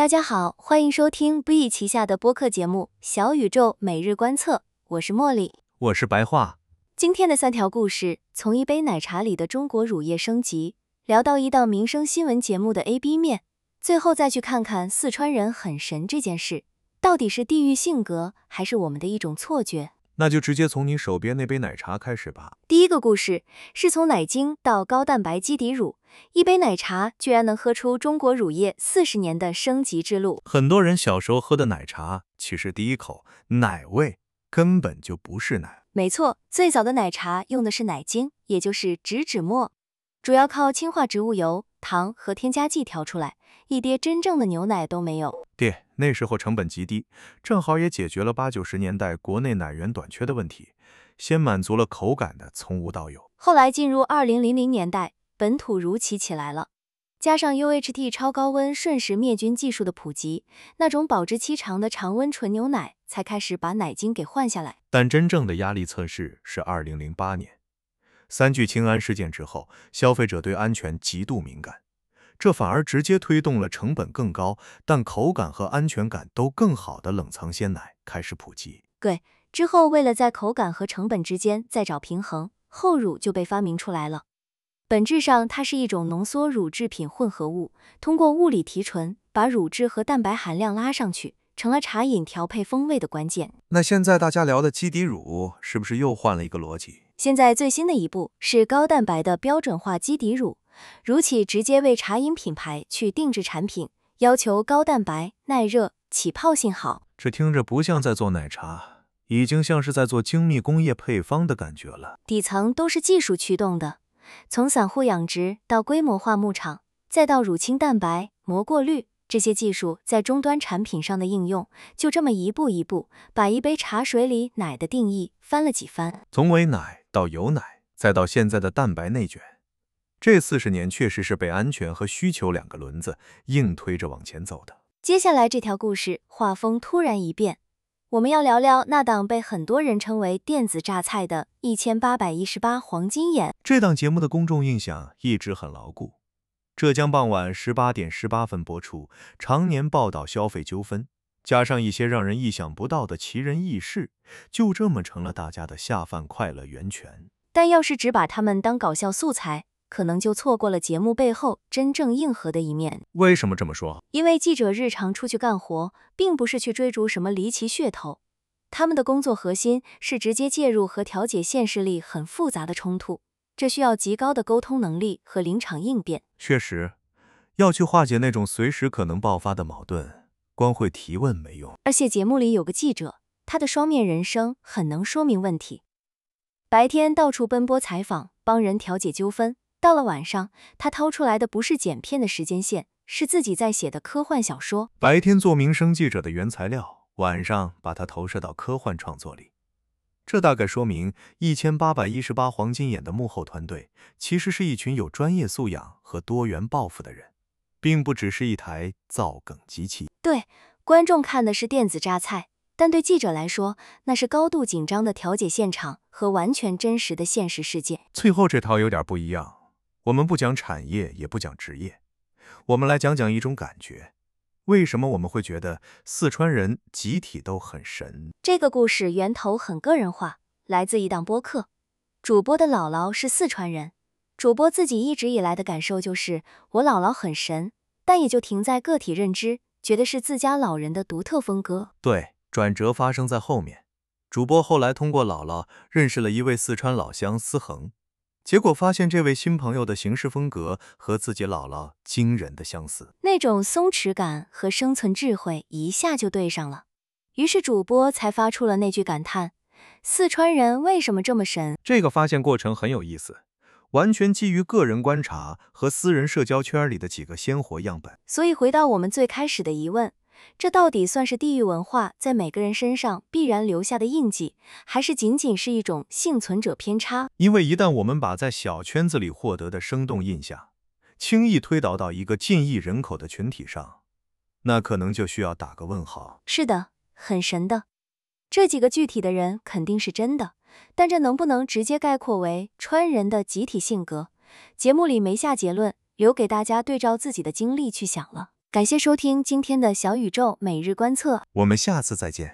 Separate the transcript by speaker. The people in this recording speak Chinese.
Speaker 1: 大家好，欢迎收听 B 旗下的播客节目《小宇宙每日观测》，我是茉莉，
Speaker 2: 我是白话。
Speaker 1: 今天的3条故事，从一杯奶茶里的中国乳业升级，聊到一档民生新闻节目的 A/B 面，最后再去看看四川人很神这件事，到底是地域性格，还是我们的一种错觉？
Speaker 2: 那就直接从你手边那杯奶茶开始吧。
Speaker 1: 第一个故事是从奶精到高蛋白基底乳，一杯奶茶居然能喝出中国乳业40年的升级之路。
Speaker 2: 很多人小时候喝的奶茶，其实第一口奶味根本就不是奶。
Speaker 1: 没错，最早的奶茶用的是奶精，也就是植脂末，主要靠氢化植物油、糖和添加剂调出来，一滴真正的牛奶都没有。
Speaker 2: 对，那时候成本极低，正好也解决了80、90年代国内奶源短缺的问题，先满足了口感的从无到有。
Speaker 1: 后来进入2000年代，本土乳企起来了，加上 UHT 超高温瞬时灭菌技术的普及，那种保质期长的常温纯牛奶才开始把奶精给换下来。
Speaker 2: 但真正的压力测试是2008年，3聚氰胺事件之后，消费者对安全极度敏感，这反而直接推动了成本更高，但口感和安全感都更好的冷藏鲜奶开始普及。
Speaker 1: 对，之后为了在口感和成本之间再找平衡，后乳就被发明出来了。本质上它是一种浓缩乳制品混合物，通过物理提纯把乳质和蛋白含量拉上去，成了茶饮调配风味的关键。
Speaker 2: 那现在大家聊的基底乳是不是又换了一个逻辑？
Speaker 1: 现在最新的一步是高蛋白的标准化基底乳，乳企直接为茶饮品牌去定制产品，要求高蛋白、耐热、起泡性好。
Speaker 2: 这听着不像在做奶茶，已经像是在做精密工业配方的感觉了。
Speaker 1: 底层都是技术驱动的，从散户养殖到规模化牧场，再到乳清蛋白、膜过滤，这些技术在终端产品上的应用，就这么一步一步把一杯茶水里奶的定义翻了几番。
Speaker 2: 从伪奶到有奶，再到现在的蛋白内卷，这40年确实是被安全和需求2个轮子硬推着往前走的。
Speaker 1: 接下来这条故事画风突然一变，我们要聊聊那档被很多人称为电子榨菜的1818黄金眼。
Speaker 2: 这档节目的公众印象一直很牢固，浙江傍晚18点18分播出，常年报道消费纠纷，加上一些让人意想不到的奇人异事，就这么成了大家的下饭快乐源泉。
Speaker 1: 但要是只把他们当搞笑素材，可能就错过了节目背后真正硬核的一面。
Speaker 2: 为什么这么说？
Speaker 1: 因为记者日常出去干活，并不是去追逐什么离奇噱头，他们的工作核心是直接介入和调解现实里很复杂的冲突，这需要极高的沟通能力和临场应变。
Speaker 2: 确实，要去化解那种随时可能爆发的矛盾，光会提问没用。
Speaker 1: 而且节目里有个记者，他的双面人生很能说明问题。白天到处奔波采访，帮人调解纠纷，到了晚上，他掏出来的不是剪片的时间线，是自己在写的科幻小说。
Speaker 2: 白天做民生记者的原材料，晚上把它投射到科幻创作里。这大概说明1818黄金眼的幕后团队其实是一群有专业素养和多元抱负的人，并不只是一台造梗机器。
Speaker 1: 对，观众看的是电子榨菜，但对记者来说，那是高度紧张的调解现场和完全真实的现实世界。
Speaker 2: 最后这套有点不一样，我们不讲产业，也不讲职业，我们来讲讲一种感觉。为什么我们会觉得四川人集体都很神？
Speaker 1: 这个故事源头很个人化，来自一档播客，主播的姥姥是四川人，主播自己一直以来的感受就是我姥姥很神，但也就停在个体认知，觉得是自家老人的独特风格。
Speaker 2: 对，转折发生在后面。主播后来通过姥姥认识了一位四川老乡思恒，结果发现这位新朋友的行事风格和自己姥姥惊人的相似，
Speaker 1: 那种松弛感和生存智慧一下就对上了，于是主播才发出了那句感叹：四川人为什么这么神？
Speaker 2: 这个发现过程很有意思，完全基于个人观察和私人社交圈里的几个鲜活样本。
Speaker 1: 所以回到我们最开始的疑问，这到底算是地域文化在每个人身上必然留下的印记，还是仅仅是一种幸存者偏差？
Speaker 2: 因为一旦我们把在小圈子里获得的生动印象轻易推导到一个近亿人口的群体上，那可能就需要打个问号。
Speaker 1: 是的，很神的。这几个具体的人肯定是真的，但这能不能直接概括为川人的集体性格？节目里没下结论，留给大家对照自己的经历去想了。 感谢收听今天的小宇宙每日观测，
Speaker 2: 我们下次再见。